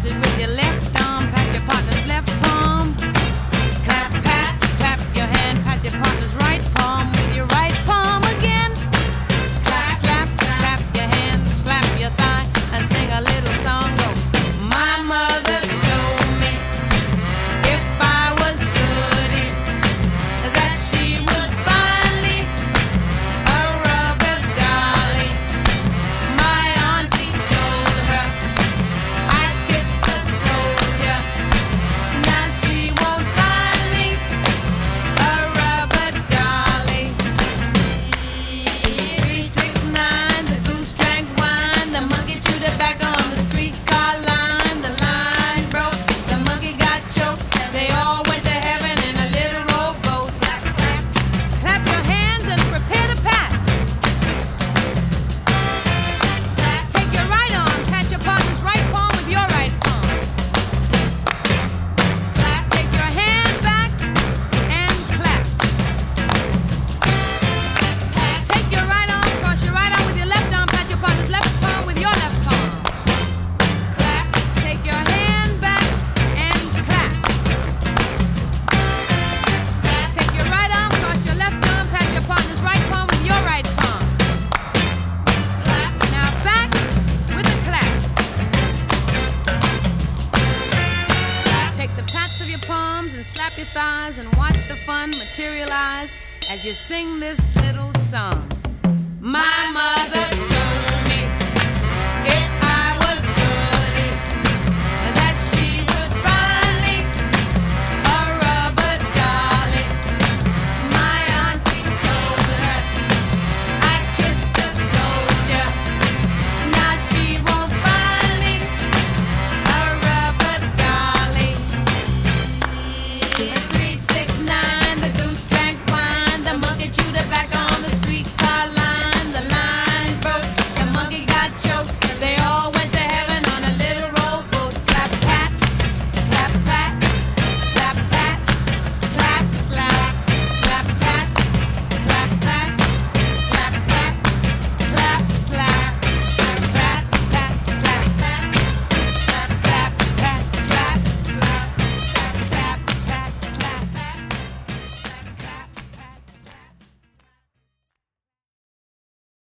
Toss it with your left arm, pat your partner's left palm. Clap, pat, clap your hand, pat your partner's right palm with your right palm again. Clap, slap, clap your hand, slap your thigh, and sing a little song. Go. My mother told me if I was goody, that she would buy me a rubber dolly. My auntie told her I kissed the soldier. Now she won't buy me a rubber dolly. 369, the goose drank wine, the monkey chewed tobacco on the streetcar line. The line broke, the monkey got choked. They all went to heaven in a little rowboat. Clap, clap, clap your hands and prepare to pat. Take your right arm, pat your partner's right palm with your right palm. Clap, take your hand back and clap. Take your right arm, cross your right arm with your left arm, pat your partner's left palm with your left palm. Clap, take your hand back and clap. Take your right arm, cross your left arm, pat your partner's right palm with your right palm. Clap, now back with a clap. Take the pats of your palms and slap your thighs and watch the fun materialize as you sing this little song. My mother